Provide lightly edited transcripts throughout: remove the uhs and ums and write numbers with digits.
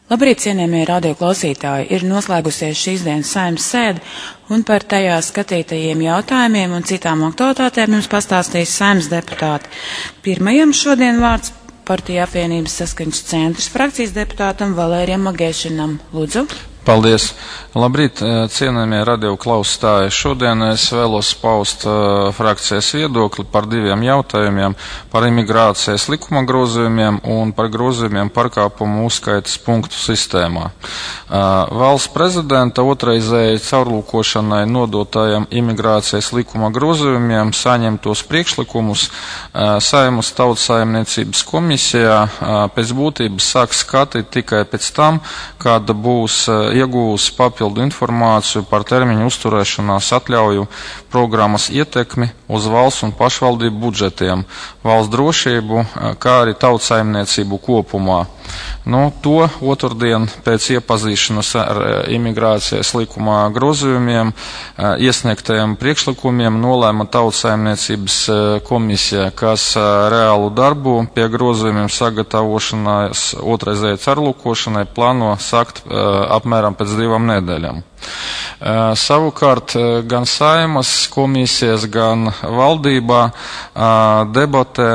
Labrīt, cienījamie radioklausītāji! Ir noslēgusies šīs dienas Saeimas sēde, un par tajā skatītajiem jautājumiem un citām aktualitātēm jums pastāstīs Saeimas deputāti. Pirmajam šodien vārds Partiju apvienības Saskaņas centrs frakcijas deputātam Valērijam Magēšinam. Lūdzu. Paldies! Labrīt, cienījamie radioklausītāji! Šodien es vēlos paust frakcijas viedokli par diviem jautājumiem - par imigrācijas likuma grozījumiem un par grozījumiem pārkāpumu uzskaites punktu sistēmā. Valsts prezidenta otrreizēji caurlūkošanai nodotajiem imigrācijas likuma grozījumiem saņemtos priekšlikumus Saeimas Tautsaimniecības komisijā pēc būtības sāks skatīt tikai pēc tam, kad būs iegūs papildu informāciju par termiņu uzturēšanās atļauju programmas ietekmi uz valsts un pašvaldību budžetiem, valsts drošību, kā arī tautsaimniecību kopumā. To otrdien pēc iepazīšanas ar imigrācijas likumā grozījumiem iesniegtajiem priekšlikumiem nolēma Tautsaimniecības komisija, kas reālu darbu pie grozījumiem sagatavošanās otrreizēji caurlūkošanai plāno sākt apmēram pēc 2 nedēļām. Savukārt gan Saeimas komisijas, gan valdībā debatē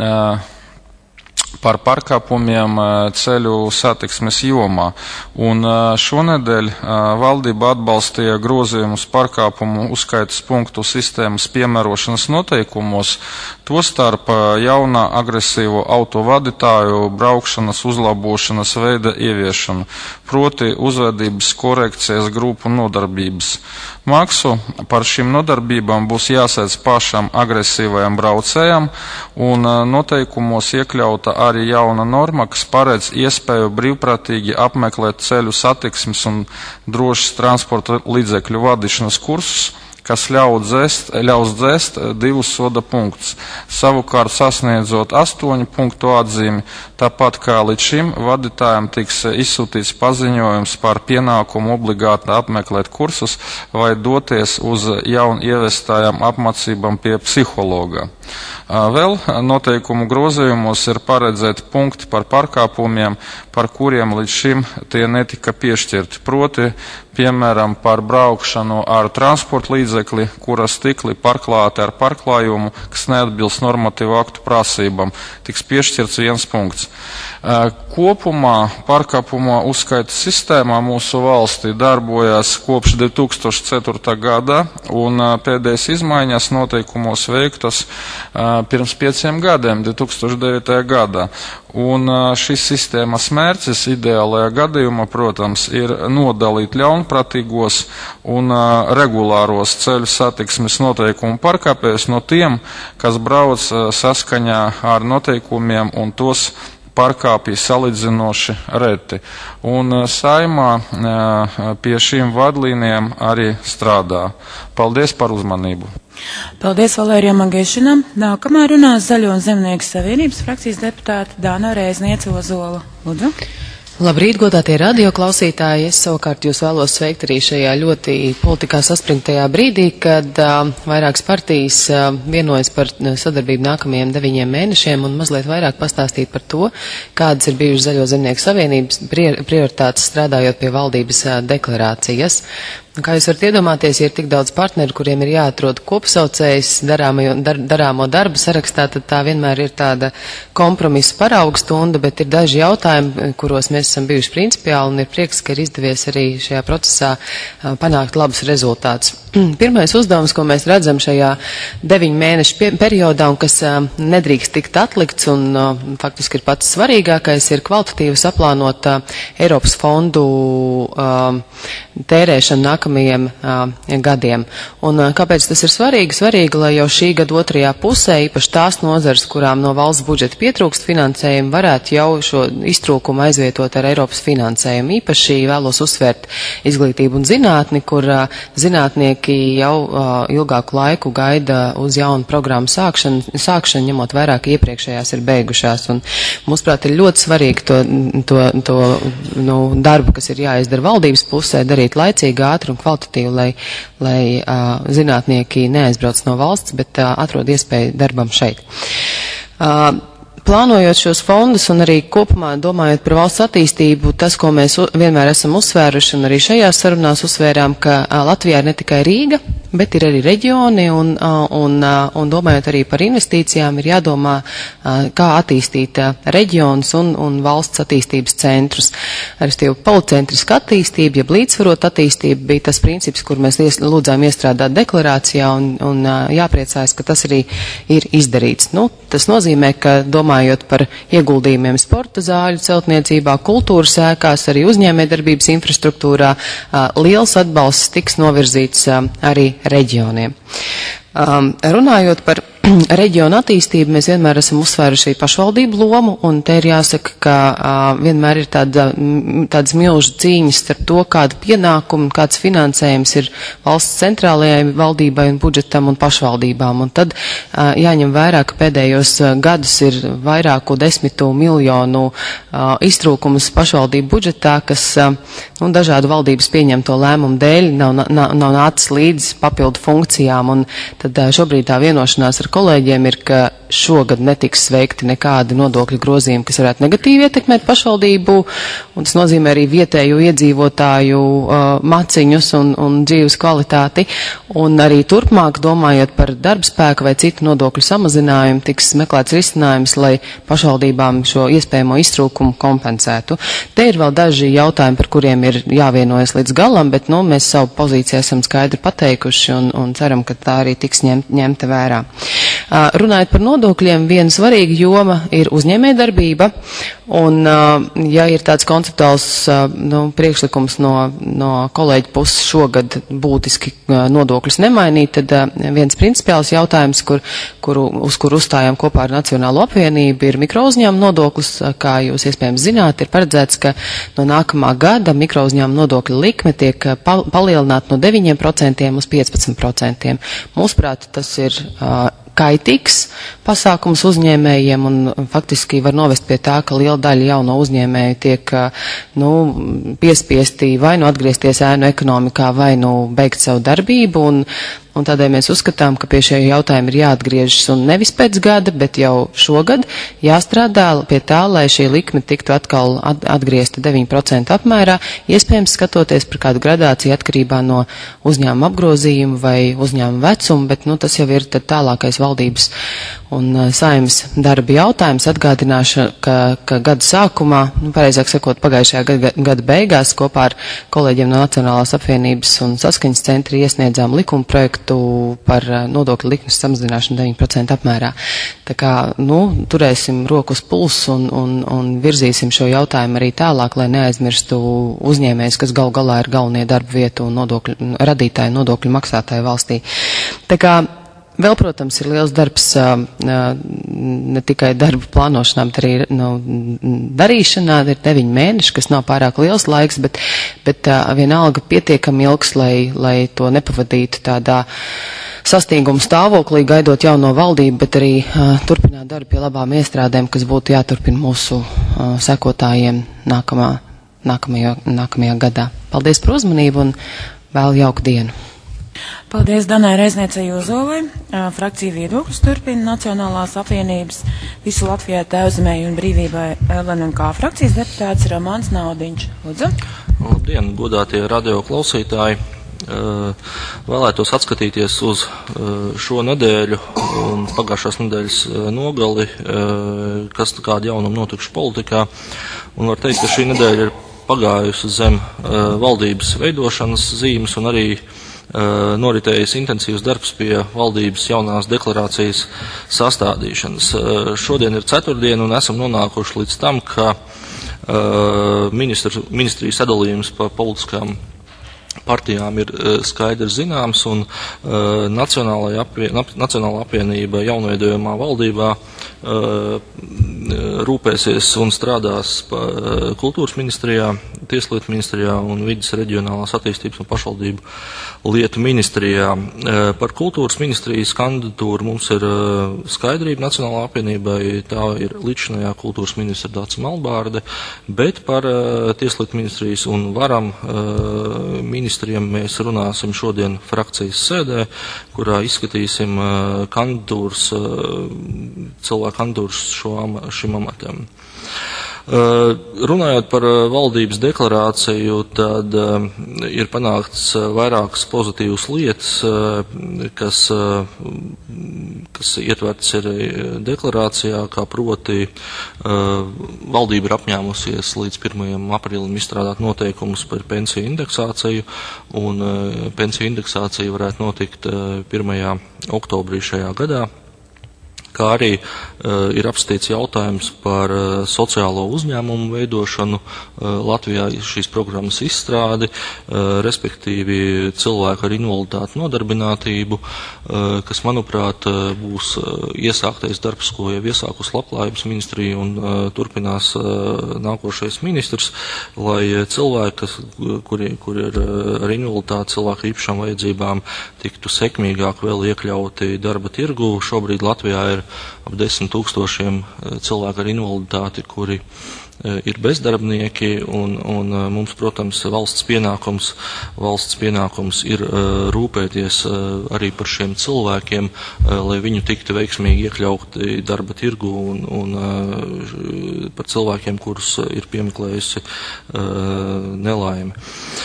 par pārkāpumiem ceļu satiksmes jomā. Un šonedēļ valdība atbalstīja grozījumus pārkāpumu uzskaites punktu sistēmas piemērošanas noteikumos, tostarp jaunā agresīvo autovadītāju braukšanas uzlabošanas veida ieviešanu, proti uzvedības korekcijas grupu nodarbības. Maksu par šīm nodarbībām būs jāsēdz pašam agresīvajam braucējam, un noteikumos iekļauta arī jauna norma, kas paredz iespēju brīvprātīgi apmeklēt ceļu satiksmes un drošas transporta līdzekļu vadīšanas kursus, kas ļaus dzēst 2 soda punktus, savukārt sasniedzot 8 punktu atzīmi, tāpat kā līdz šim vadītājiem tiks izsūtīts paziņojums par pienākumu obligāti apmeklēt kursus vai doties uz jaun ievestājām apmācībām pie psihologa. Vēl noteikumu grozījumos ir paredzēti punkti par pārkāpumiem, par kuriem līdz šim tie netika piešķirti, proti, piemēram, par braukšanu ar transporta līdzekli, kura stikli pārklāti ar pārklājumu, kas neatbilst normatīvu aktu prasībām, tiks piešķirts 1 punkts. Kopumā pārkāpumu uzskaites sistēmā mūsu valstī darbojas kopš 2004. gada, un pēdējais izmaiņas noteikumos veiktas pirms 5 gadiem, 2009. gadā. Un šīs sistēmas mērķis ideālajā gadījumā, protams, ir nodalīt ļaunprātīgos un regulāros ceļu satiksmes noteikumu pārkāpējus no tiem, kas brauc saskaņā ar noteikumiem un tos pārkāpja salīdzinoši reti. Un Saeimā pie šīm vadlīnijām arī strādā. Paldies par uzmanību. Paldies Valērijam Magēšinam. Nākamā runās Zaļo un Zemnieku savienības frakcijas deputāte Dāna Reizniece Ozola. Lūdzu. Labrīt, godātie radioklausītāji! Es savukārt jūs vēlos sveikt arī šajā ļoti politikā saspringtajā brīdī, kad vairākas partijas vienojas par sadarbību nākamajiem 9 mēnešiem un mazliet vairāk pastāstīt par to, kādas ir bijušas Zaļo Zemnieku savienības prioritātes strādājot pie valdības deklarācijas. Kā jūs varat iedomāties, ja ir tik daudz partneru, kuriem ir jāatrod kopsaucējs darāmo darbu sarakstā, tad tā vienmēr ir tāda kompromisa paraugstunda, bet ir daži jautājumi, kuros mēs esam bijuši principiāli, un ir prieks, ka ir izdevies arī šajā procesā panākt labus rezultātus. Pirmais uzdevums, ko mēs redzam šajā 9 mēnešu periodā un kas nedrīkst tikt atlikts un faktiski ir pats svarīgākais, ir kvalitatīvi saplānot Eiropas fondu tērēšanu nākamajiem gadiem. Un kāpēc tas ir svarīgi? Svarīgi, lai jau šī gada otrajā pusē, īpaši tās nozares, kurām no valsts budžeta pietrūkst finansējumu, varētu jau šo iztrūkumu aizvietot ar Eiropas finansējumu. Īpaši vēlos uzsvērt izglītību un zinātni, kur zinātnieki jau ilgāku laiku gaida uz jaunu programmu sākšanu, ņemot vērā, ka iepriekšējās ir beigušās. Un mūsuprāt, ir ļoti svarīgi to darbu, kas ir jāizdara valdības pusē, darīt laicīgi, ātri un kvalitatīvi, lai zinātnieki neaizbrauc no valsts, bet atrod iespēju darbam šeit. Plānojot šos fondus un arī kopumā domājot par valsts attīstību, tas, ko mēs vienmēr esam uzsvēruši un arī šajās sarunās uzsvērām, ka Latvijā ir ne tikai Rīga, bet ir arī reģioni un domājot arī par investīcijām, ir jādomā, kā attīstīt reģionus un valsts attīstības centrus. Arī policentriska attīstība, ja līdzsvarot attīstība bija tas princips, kur mēs lūdzām iestrādāt deklarācijā un jāpriecājas, ka tas arī ir izdarīts. Nu, tas nozīmē, ka domājot par ieguldījumiem sporta zāļu celtniecībā, kultūras ēkās, arī uzņēmējdarbības infrastruktūrā, liels atbalsts tiks novirzīts arī reģioniem. Runājot par reģionu attīstību, mēs vienmēr esam uzsvēruši pašvaldību lomu, un te ir jāsaka, ka vienmēr ir tādas milžu cīņas starp to, kāda pienākuma, kāds finansējums ir valsts centrālajai valdībai un budžetam un pašvaldībām. Un tad jāņem vērā, ka pēdējos gadus ir vairāku 10 miljonu iztrūkumus pašvaldību budžetā, kas dažādu valdības pieņemto lēmumu dēļ nav nācis līdz papildu funkcijām. Un tad šobrīd tā vienošanās ar kolēģiem ir, ka šogad netiks veikti nekādi nodokļu grozījumi, kas varētu negatīvi ietekmēt pašvaldību, un tas nozīmē arī vietēju iedzīvotāju maciņus un dzīves kvalitāti, un arī turpmāk, domājot par darbspēku vai citu nodokļu samazinājumu, tiks meklēts risinājums, lai pašvaldībām šo iespējamo iztrūkumu kompensētu. Te ir vēl daži jautājumi, par kuriem ir jāvienojas līdz galam, bet, mēs savu pozīciju esam skaidri pateikuši un ceram, ka tā arī tiks ņemta vērā. Runājot par nodokļiem, viena svarīga joma ir uzņēmējdarbība, un ja ir tāds konceptuāls priekšlikums no kolēģa puses šogad būtiski nodokļus nemainīt, tad viens principiāls jautājums, uz kuru uzstājām kopā ar Nacionālo apvienību, ir mikrouzņēmuma nodoklis. Kā jūs iespējams zināt, ir paredzēts, ka no nākamā gada mikrouzņēmuma nodokļa likme tiek palielināta no 9% uz 15%. Mūsuprāt, tas ir kaitīgs pasākums uzņēmējiem un faktiski var novest pie tā, ka liela daļa jauno uzņēmēju tiek piespiesti vai atgriezties ēnu ekonomikā vai beigt savu darbību un tādēļ mēs uzskatām, ka pie šie jautājumi ir jāatgriežas un nevis pēc gada, bet jau šogad jāstrādā pie tā, lai šī likme tiktu atkal atgriezta 9% apmērā, iespējams skatoties par kādu gradāciju atkarībā no uzņēmuma apgrozījuma vai uzņēmuma vecuma, bet tas jau ir tad tālākais valdības un Saeimas darba jautājums. Atgādināšu, ka gada sākumā, pareizāk sakot, pagājušajā gada beigās kopā ar kolēģiem no Nacionālās apvienības un saskaņas centra iesniedzām likuma projektu par nodokļu likmes samazināšanu 9% apmērā. Tā kā, turēsim roku uz pulsu un virzīsim šo jautājumu arī tālāk, lai neaizmirstu uzņēmējus, kas galu galā ir galvenie darba vietu un radītāji nodokļu maksātāji valstī. Tā kā vēl, protams, ir liels darbs ne tikai darba plānošanā, bet arī darīšanā. Ir 9 mēneši, kas nav pārāk liels laiks, bet vienalga pietiekami ilgs, lai to nepavadītu tādā sastinguma stāvoklī, gaidot jauno valdību, bet arī turpināt darbu pie labām iestrādēm, kas būtu jāturpina mūsu sekotājiem nākamajā gadā. Paldies par uzmanību un vēl jauku dienu! Paldies Danai Reizniecei Ozolai. Frakcija viedokļus turpina Nacionālās apvienības Visu Latvijai Tēvzemei un brīvībai LNK frakcijas deputāts Romāns Naudiņš. Lūdzu. Labdien, godātie radio klausītāji. Vēlētos atskatīties uz šo nedēļu un pagājušās nedēļas nogali, kas kādi jaunumi notikuši politikā. Un var teikt, ka šī nedēļa ir pagājusi zem valdības veidošanas zīmes un arī noritējis intensīvs darbs pie valdības jaunās deklarācijas sastādīšanas. Šodien ir ceturtdiena un esam nonākuši līdz tam, ka ministriju sadalījums pa politiskām partijām ir skaidri zināms un Nacionālā apvienība jaunveidojamā valdībā rūpēsies un strādās kultūras ministrijā, tieslietu ministrijā un vidas reģionālās attīstības un pašvaldību lietu ministrijā. Par kultūras ministrijas kandidatūru mums ir skaidrība Nacionālā apvienībai, tā ir līdzinājā kultūras ministra Dāca Malbārde, bet par tieslietu ministrijas un varam ministriem mēs runāsim šodien frakcijas sēdē, kurā izskatīsim kandidatūras, cilvēku kandidatūras šim amatam. Runājot par valdības deklarāciju, tad ir panākts vairākas pozitīvas lietas, kas ietverts ir deklarācijā, kā proti valdība ir apņēmusies līdz 1. aprīlim izstrādāt noteikumus par pensiju indeksāciju, un pensiju indeksācija varētu notikt 1. oktobrī šajā gadā. Kā arī ir apskatīts jautājums par sociālo uzņēmumu veidošanu Latvijā, šīs programmas izstrādi, respektīvi cilvēku ar invaliditāti nodarbinātību, kas, manuprāt, būs iesāktais darbs, ko jau iesākus Labklājības ministrija un turpinās nākošais ministrs, lai cilvēki, kuri ir ar invaliditāti, cilvēku īpašām vajadzībām, tiktu sekmīgāk vēl iekļauti darba tirgu. Šobrīd Latvijā ir ap 10 000 cilvēku ar invaliditāti, kuri ir bezdarbnieki, un mums, protams, valsts pienākums ir rūpēties arī par šiem cilvēkiem, lai viņu tiktu veiksmīgi iekļauti darba tirgu un par cilvēkiem, kurus ir piemeklējusi nelaime.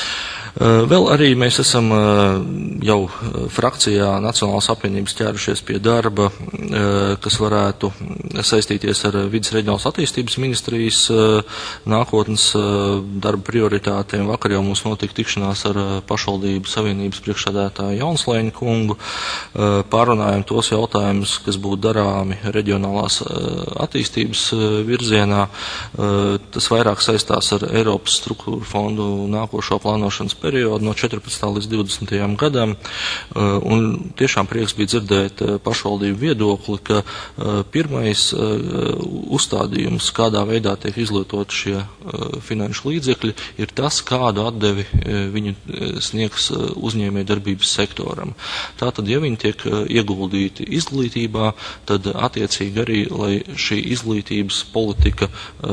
Vēl arī mēs esam jau frakcijā Nacionālās apvienības ķērušies pie darba, kas varētu saistīties ar Vides reģionālās attīstības ministrijas nākotnes darba prioritātēm. Vakar jau mums notika tikšanās ar pašvaldību savienības priekšsēdētāju Jaunslēņu kungu. Pārunājam tos jautājumus, kas būtu darāmi reģionālās attīstības virzienā. Tas vairāk saistās ar Eiropas struktūru fondu nākošo plānošanas periodu no 14. līdz 20. gadam, un tiešām prieks bija dzirdēt pašvaldību viedokli, ka pirmais uzstādījums, kādā veidā tiek izlietot šie finanšu līdzekļi, ir tas, kādu atdevi viņi sniegs uzņēmējdarbības sektoram. Tātad, ja viņi tiek ieguldīti izglītībā, tad attiecīgi arī, lai šī izglītības politika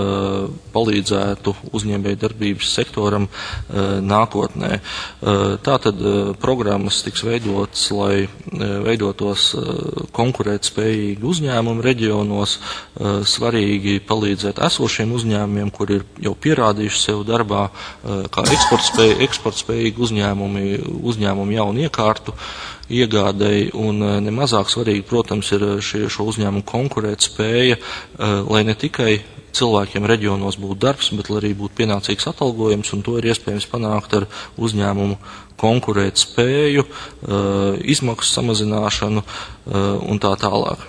palīdzētu uzņēmējdarbības sektoram nākotnē. Tātad programmas tiks veidotas, lai veidotos konkurētspējīgi uzņēmumi reģionos, svarīgi palīdzēt esošiem uzņēmumiem, kuri ir jau pierādījuši sev darbā, kā eksportspējīgi uzņēmumi jaunu iekārtu iegādēji, un nemazāk svarīgi, protams, ir šo uzņēmumu konkurētspēja, lai ne tikai cilvēkiem reģionos būtu darbs, bet arī būtu pienācīgs atalgojums, un to ir iespējams panākt ar uzņēmumu konkurētspēju, izmaksu samazināšanu un tā tālāk.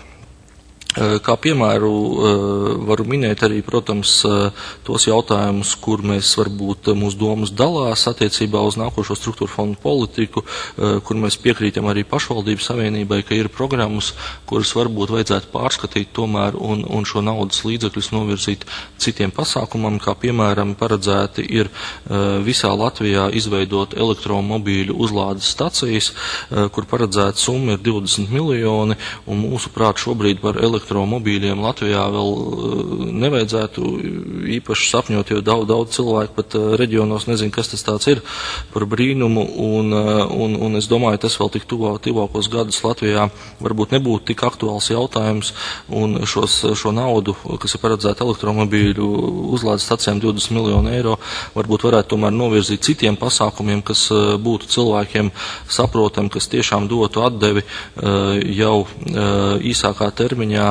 Kā piemēru varu minēt arī, protams, tos jautājumus, kur mēs varbūt mūsu domas dalās attiecībā uz nākošo struktūru fondu politiku, kur mēs piekrītam arī pašvaldību savienībai, ka ir programmas, kuras varbūt vajadzētu pārskatīt tomēr un šo naudas līdzekļus novirzīt citiem pasākumam, kā piemēram paredzēti ir visā Latvijā izveidot elektromobīļu uzlādes stacijas, kur paredzēta summa ir 20 miljoni, un mūsuprāt šobrīd par elektromobīļiem Latvijā vēl nevajadzētu īpaši sapņot, jo daudz cilvēku pat reģionos nezin, kas tas tāds ir par brīnumu, un es domāju, tas vēl tik tuvākos gadus Latvijā varbūt nebūtu tik aktuāls jautājums, un šo naudu, kas ir paredzēta elektromobīļu uzlādes stacijām 20 miljonu eiro, varbūt varētu tomēr novirzīt citiem pasākumiem, kas būtu cilvēkiem saprotam, kas tiešām dotu atdevi jau īsākā termiņā,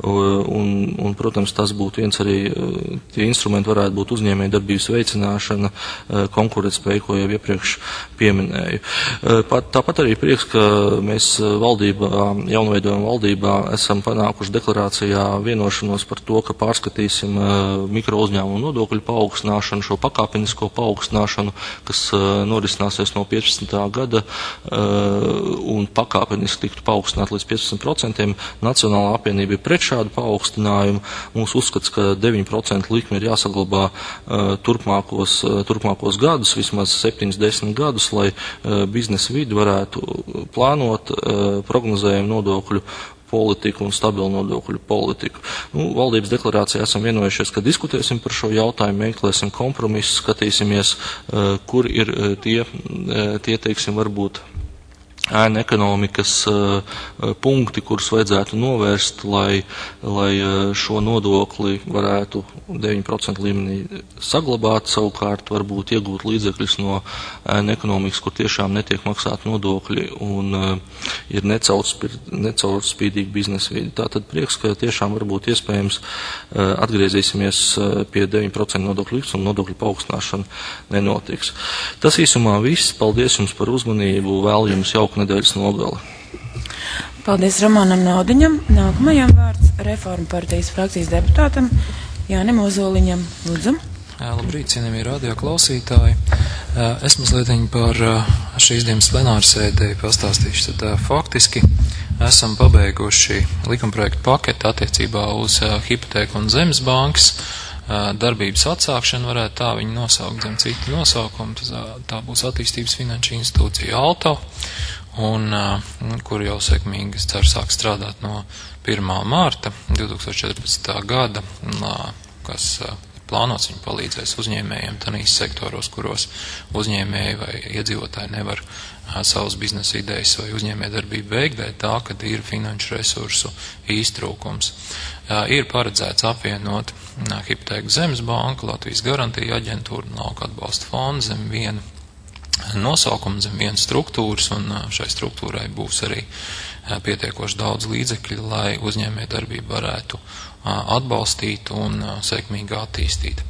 un, protams, tas būtu viens arī, tie instrumenti varētu būt uzņēmējdarbības veicināšana, konkurētspēja, ko jau iepriekš pieminēju. Tāpat arī prieks, ka mēs jaunveidojuma valdībā esam panākuši deklarācijā vienošanos par to, ka pārskatīsim mikro uzņēmumu nodokļu paaugstināšanu, šo pakāpenisko paaugstināšanu, kas norisināsies no 15. gada, un pakāpeniski tiktu paaugstināt līdz 15%. Nacionālā apvienība ir pret šādu paaugstinājumu. Mūsu uzskats, ka 9% likme ir jāsaglabā turpmākos gadus, vismaz 7-10 gadus, lai biznesa vidi varētu plānot prognozējumu nodokļu politiku un stabilu nodokļu politiku. Valdības deklarācijā esam vienojušies, ka diskutēsim par šo jautājumu, meklēsim kompromisus, skatīsimies, kur ir tie teiksim, varbūt ēna ekonomikas punkti, kurus vajadzētu novērst, lai šo nodokli varētu 9% līmenī saglabāt, savukārt varbūt iegūt līdzekļus no ēna ekonomikas, kur tiešām netiek maksāt nodokļi un ir necaurspīdīgi biznesa vidi. Tātad prieks, ka tiešām varbūt iespējams atgriezīsimies pie 9% nodokļu likmes un nodokļu paaugstināšana nenotiks. Tas īsumā viss. Paldies jums par uzmanību. Vēlu jums jauku nedēļas nogali. Paldies Romanam Naudiņam. Nākamajam vārds Reformu partijas frakcijas deputātam Jānim Ozoliņam. Lūdzu. Labrīt, cienījamie radio klausītāji. Es mazliet par šīs dienas plenārsēdē pastāstīšu. Tad faktiski esam pabeiguši likumprojektu paketi attiecībā uz hipotēku un zemes bankas darbības atsākšanu, varētu tā viņu nosaukt zem citu nosaukumu. Tā būs attīstības finanšu institūcija ALTO, un kur jau sekmīgi, es ceru, sāk strādāt no 1. mārta 2014. gada, kas plānots viņu palīdzēs uzņēmējiem tanīs sektoros, kuros uzņēmēji vai iedzīvotāji nevar savas biznesa idejas vai uzņēmējdarbību veikt, dēļ tā, kad ir finanšu resursu iztrūkums. Ir paredzēts apvienot hipotēku zemes banku, Latvijas garantija aģentūru un lauka atbalsta fondu zem viena nosaukuma, zem vienas struktūras, un šai struktūrai būs arī pietiekoši daudz līdzekļu, lai uzņēmējdarbību varētu atbalstīt un sekmīgi attīstīt.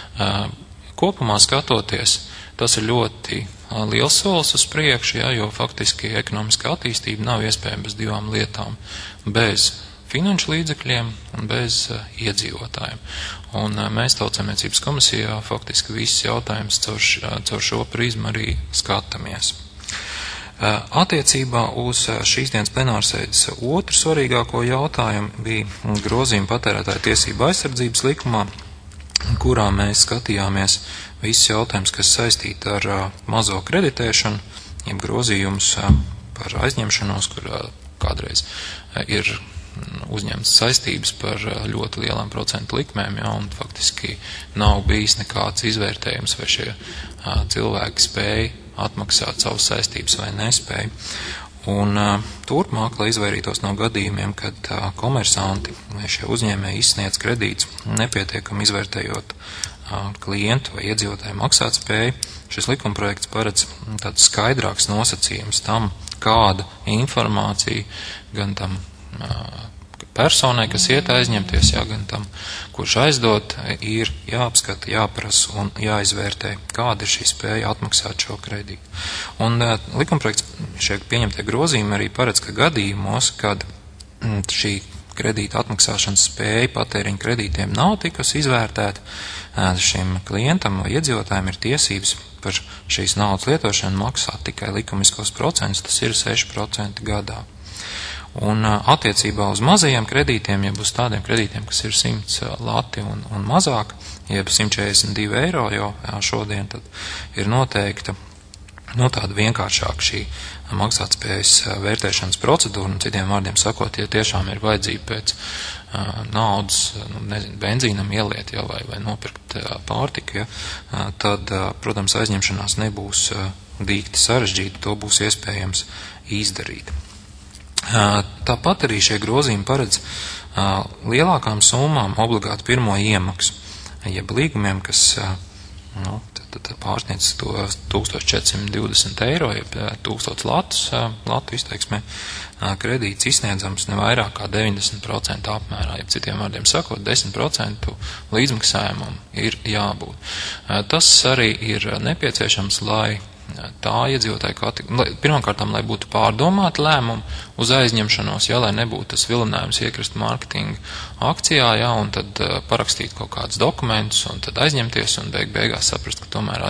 Kopumā skatoties, tas ir ļoti liels solis uz priekšu, jo faktiski ekonomiskā attīstība nav iespējama bez divām lietām - bez finanšu līdzekļiem un bez iedzīvotājiem. Un mēs Tautsaimniecības komisijā faktiski visus jautājumus caur šo prizmu arī skatāmies. Attiecībā uz šīs dienas plenārsēdes otru svarīgāko jautājumu bija grozījuma patērētāju tiesību aizsardzības likumā, kurā mēs skatījāmies visus jautājumus, kas saistīti ar mazo kreditēšanu, jeb grozījumus par aizņemšanos, kur kādreiz ir uzņemts saistības par ļoti lielām procentu likmēm, un faktiski nav bijis nekāds izvērtējums, vai šie cilvēki spēja atmaksāt savas saistības vai nespēja. Un turpmāk, lai izvairītos no gadījumiem, kad komersanti vai šie uzņēmēji izsniedz kredītus nepietiekami izvērtējot klientu vai iedzīvotāju maksātspēju, šis likumprojekts paredz tāds skaidrāks nosacījums tam, kāda informācija gan tam personai, kas iet aizņemties, gan tam, kurš aizdod, ir jāapskata, jāprasa un jāizvērtē, kāda ir šī spēja atmaksāt šo kredītu. Un likumprojekts šie pieņemtie grozījumi arī paredz, ka gadījumos, kad šī kredīta atmaksāšanas spēja patēriņa kredītiem nav tikusi izvērtēta, šim klientam vai iedzīvotājiem ir tiesības par šīs naudas lietošanu maksāt tikai likumiskos procentus, tas ir 6% gadā. Un attiecībā uz mazajiem kredītiem, jeb uz tādiem kredītiem, kas ir 100 lati un mazāk, jeb 142 eiro jau šodien, tad ir noteikta tāda vienkāršāka šī maksātspējas vērtēšanas procedūra, un citiem vārdiem sakot, ja tiešām ir vajadzība pēc naudas, benzīnam ieliet, vai nopirkt pārtiku, tad, protams, aizņemšanās nebūs dīkti sarežģīta, to būs iespējams izdarīt. Tāpat arī šie grozījumi paredz lielākām summām obligāti pirmo iemaksu, jeb līgumiem, kas pārsniedz to 1420 eiro, jeb 1000 latu izteiksmē, kredīts izsniedzams ne vairāk kā 90% apmērā, jeb citiem vārdiem sakot, 10% līdzmaksājumam ir jābūt. Tas arī ir nepieciešams, lai tā iedzīvotāja kategorija, pirmkārtām, lai būtu pārdomāti lēmumi uz aizņemšanos, lai nebūtu tas vilinājums iekrist mārketinga akcijā, un tad parakstīt kaut kādus dokumentus, un tad aizņemties, un beigās saprast, ka tomēr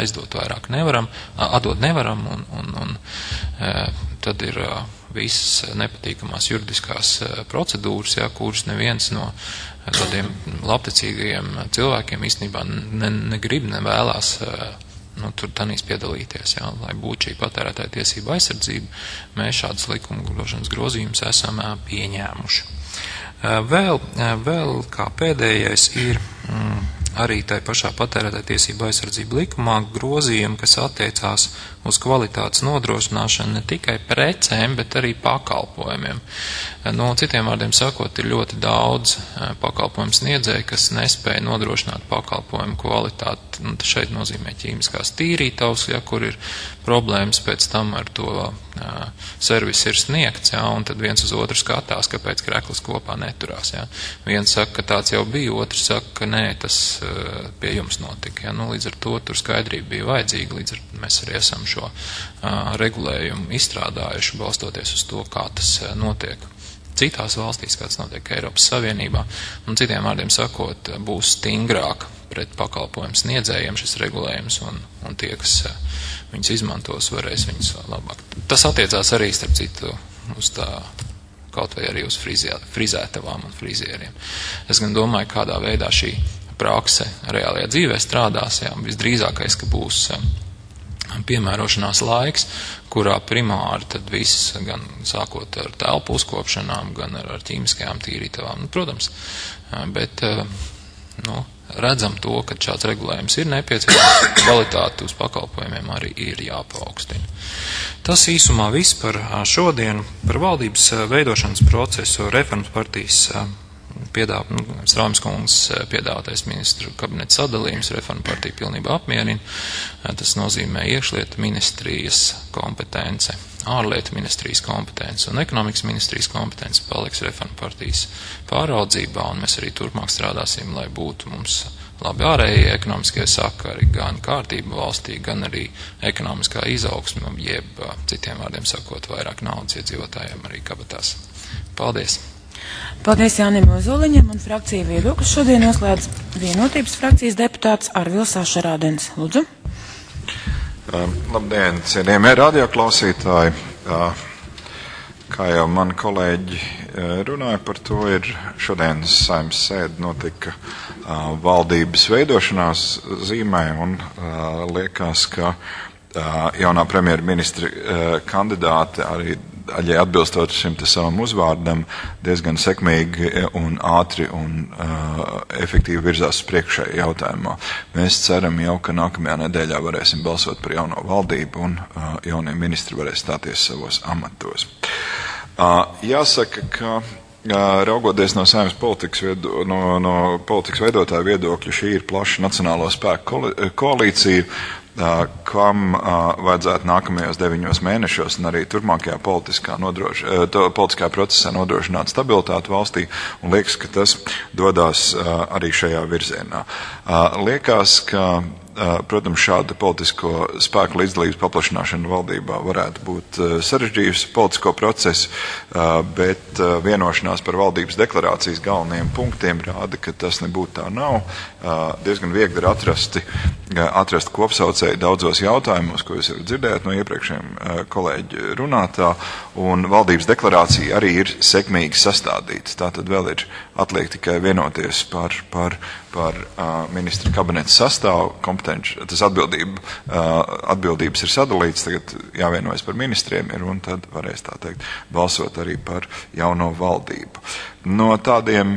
atdot nevaram, un tad ir visas nepatīkamās juridiskās procedūras, kuras neviens no tādiem labticīgajiem cilvēkiem īstenībā negrib, nevēlās tur tanīs piedalīties, lai būtu šī patērētāja tiesība aizsardzība, mēs šādas likumdošanas grozījumus esam pieņēmuši. Vēl kā pēdējais ir arī tai pašā patērētāja tiesība aizsardzība likumā grozījumi, kas attiecās uz kvalitātes nodrošināšanu ne tikai precēm, bet arī pakalpojumiem. Citiem vārdiem sakot, ir ļoti daudz pakalpojumu sniedzēju, kas nespēja nodrošināt pakalpojumu kvalitāti. Šeit nozīmē ķīmiskās tīrītavas, kur ir problēmas pēc tam ar to servis ir sniegts, un tad viens uz otru skatās, kāpēc kreklis kopā neturās. Viens saka, ka tāds jau bija, otrs saka, ka nē, tas pie jums notika. Līdz ar to tur skaidrība bija vajadzīga, līdz ar mēs arī esam šo regulējumu izstrādājuši, balstoties uz to, kā tas notiek citās valstīs, kāds notiek Eiropas Savienībā, un citiem vārdiem sakot, būs stingrāk pret pakalpojumu sniedzējiem šis regulējums, un tie, kas viņus izmantos, varēs viņus labāk. Tas attiecās arī, starp citu, uz tā, kaut vai arī uz frizētavām un frizieriem. Es gan domāju, kādā veidā šī prakse reālajā dzīvē strādās, visdrīzākais, ka būs piemērošanās laiks, kurā primāri tad viss, gan sākot ar telpu uzkopšanām, gan ar ķīmiskajām tīrītavām, protams, bet, redzam to, ka šāds regulējums ir nepieciešams, kvalitāti uz pakalpojumiem arī ir jāpaukstina. Tas īsumā viss par šodienu, par valdības veidošanas procesu. Reformas partijas Straumes kungs piedāvātais ministru kabineta sadalījums Reformu partija pilnībā apmierina. Tas nozīmē iekšlietu ministrijas kompetence, ārlietu ministrijas kompetence un ekonomikas ministrijas kompetence paliks Reformu partijas pāraudzībā, un mēs arī turpmāk strādāsim, lai būtu mums labi ārējie ekonomiskie sakari, gan kārtība valstī, gan arī ekonomiskā izaugsme, jeb citiem vārdiem sakot, vairāk naudas iedzīvotājiem arī kabatās. Paldies! Paldies Jānim Ozoliņam, un frakcija viedoklis šodien noslēdz Vienotības frakcijas deputāts Arvils Ašarādens. Lūdzu. Labdien, cienījamie radioklausītāji. Kā jau mani kolēģi runāja par to, ir šodienas Saeimas sēde notika valdības veidošanās zīmē, un liekas, ka jaunā premjerministra kandidāte arī atbilstot šim savam uzvārdam, diezgan sekmīgi un ātri un efektīvi virzās priekšējā jautājumā. Mēs ceram jau, ka nākamajā nedēļā varēsim balsot par jauno valdību un jaunie ministri varēs stāties savos amatos. Jāsaka, ka raugoties no Saeimas no politikas veidotāja viedokļa, šī ir plaša nacionālo spēku koalīcija, kam vajadzētu nākamajos 9 mēnešos un arī turpmākajā politiskajā procesā nodrošināt stabilitāti valstī, un liekas, ka tas dodās arī šajā virzienā. Liekas, ka protams, šāda politisko spēku līdzdalības paplašināšana valdībā varētu būt sarežģījusi politisko procesu, bet vienošanās par valdības deklarācijas galvenajiem punktiem rāda, ka tas nebūtu tā nav. Diezgan viegli ir atrast kopsaucēju daudzos jautājumos, ko jūs varat dzirdēt no iepriekšējiem kolēģi runātā, un valdības deklarācija arī ir sekmīgi sastādīta. Tātad vēl ir atliek tikai vienoties par ministra kabineta sastāvu, tas atbildības ir sadalīts, tagad jāvienojas par ministriem ir, un tad varēs tā teikt balsot arī par jauno valdību. No tādiem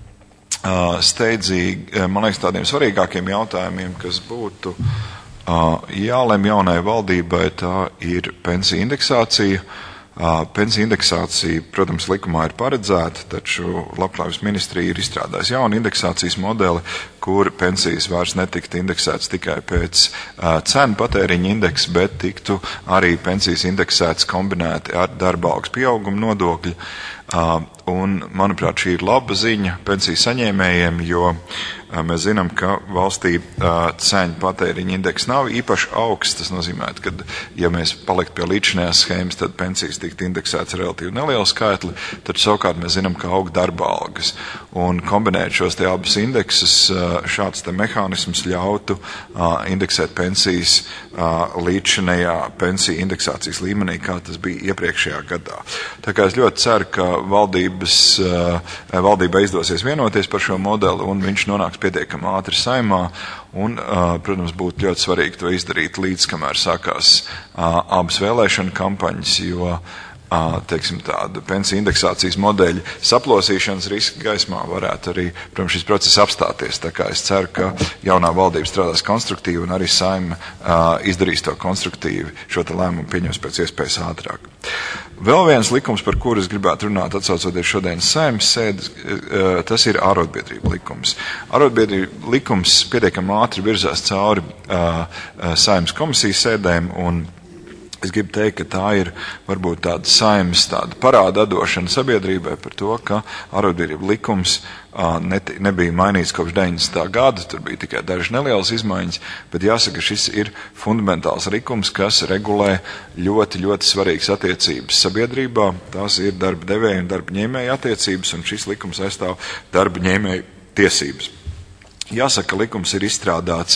man liekas, tādiem svarīgākiem jautājumiem, kas būtu jālem jaunai valdībai, tā ir pensiju indeksācija. Pensiju indeksācija, protams, likumā ir paredzēta, taču Labklājības ministrija ir izstrādājusi jaunu indeksācijas modeli, kur pensijas vairs netiktu indeksētas tikai pēc cenu patēriņa indeksa, bet tiktu arī pensijas indeksētas kombinēti ar darba algas pieauguma nodokļu. Un, manuprāt, šī ir laba ziņa pensiju saņēmējiem, jo mēs zinām, ka valstī cenu patēriņa indeks nav īpaši augsts. Tas nozīmē, ka, ja mēs paliktu pie līdzinājās schēmas, tad pensijas tiktu indeksētas relatīvi nelielu skaitli, tad savukārt mēs zinām, ka aug darba algas. Un kombinēt šos te abus indeksus, šāds te mehānisms ļautu indeksēt pensijas līdzinājā pensiju indeksācijas līmenī, kā tas bija iepriekšējā gadā. Tā kā es ļoti ceru, ka valdībai izdosies vienoties par šo modeli, un viņš nonāks pietiekami ātri Saeimā, un, protams, būtu ļoti svarīgi to izdarīt līdz, kamēr sākās abas vēlēšana kampaņas, jo teiksim, tādu pensiju indeksācijas modeļu saplosīšanas riska gaismā varētu arī, protams, šis process apstāties. Tā kā es ceru, ka jaunā valdība strādās konstruktīvi un arī Saeima izdarīs to konstruktīvi, šo te lēmumu pieņems pēc iespējas ātrāk. Vēl viens likums, par kuru es gribētu runāt, atsaucoties šodienas Saeimas sēdes, tas ir ārotbiedrību likums. Ārotbiedrību likums pietiekami ātri virzās cauri Saeimas komisijas sēdēm, un es gribu teikt, ka tā ir varbūt tāda Saeimas tāda parāda atdošana sabiedrībai par to, ka ārotbiedrību likums nebija mainīts kopš 90. gada, tur bija tikai dažas nelielas izmaiņas, bet jāsaka, šis ir fundamentāls likums, kas regulē ļoti, ļoti svarīgas attiecības sabiedrībā. Tās ir darba devēja un darba ņēmēja attiecības, un šis likums aizstāv darba ņēmēju tiesības. Jāsaka, likums ir izstrādāts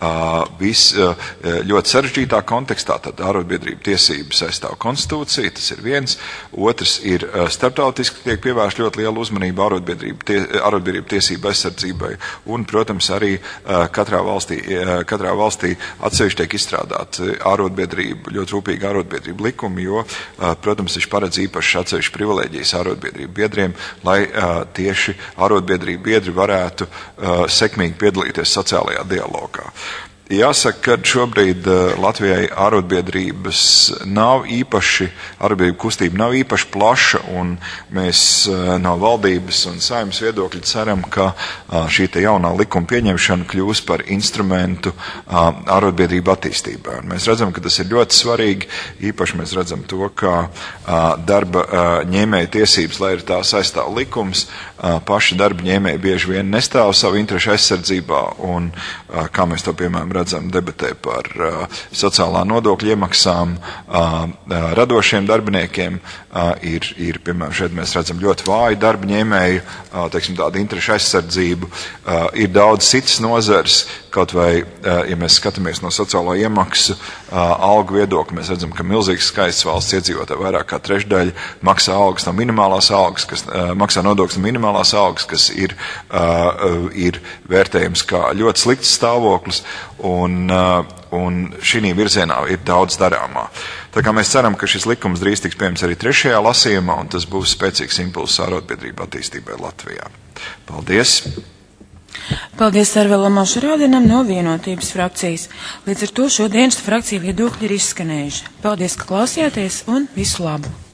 ļoti sarežģītā kontekstā, tad ārotbiedrību tiesības aizstāv konstitūcija, tas ir viens. Otrs ir starptautiski tiek pievērsta ļoti liela uzmanība ārotbiedrību tiesību aizsardzībai, un, protams, arī katrā valstī atsevišķi tiek izstrādāti ļoti rūpīgi ārotbiedrību likumi, jo, protams, viņš paredz īpaši atsevišķi privilēģijas ārotbiedrību biedriem, lai tieši ārotbiedrību biedri varētu sekmīgi piedalīties sociālajā dialogā. Jāsaka, ka šobrīd Latvijai ārotbiedrību kustība nav īpaši plaša, un mēs no valdības un Saeimas viedokļa ceram, ka šī te jaunā likuma pieņemšana kļūs par instrumentu ārotbiedrību attīstībā. Un mēs redzam, ka tas ir ļoti svarīgi, īpaši mēs redzam to, ka darba ņēmēja tiesības, lai ir tās aizstāv likums, paši darba ņēmēji bieži vien nestāv savu interešu aizsardzībā, un kā mēs to, piemēram, redzam debatē par sociālā nodokļa iemaksām radošiem darbiniekiem, piemēram, šeit mēs redzam ļoti vāju darba ņēmēju, teiksim, tādu interešu aizsardzību. Ir daudz citas nozares, kaut vai, ja mēs skatāmies no sociālo iemaksu algu viedokļa, mēs redzam, ka milzīgs skaits valsts iedzīvotāji, vairāk kā trešdaļa, maksā algas no minimālās algas, maksā nodokļus no minimālās algas, kas ir vērtējums kā ļoti slikts stāvoklis, un šī virzienā ir daudz darāmā. Tā kā mēs ceram, ka šis likums drīz tiks pieņemts arī 3. lasījumā, un tas būs spēcīgs impulss ārotbiedrību attīstībai Latvijā. Paldies! Paldies Arvēlam Šarādinam no Vienotības frakcijas. Līdz ar to šodienas frakcija viedokļi ir izskanējuši. Paldies, ka klausījāties, un visu labu!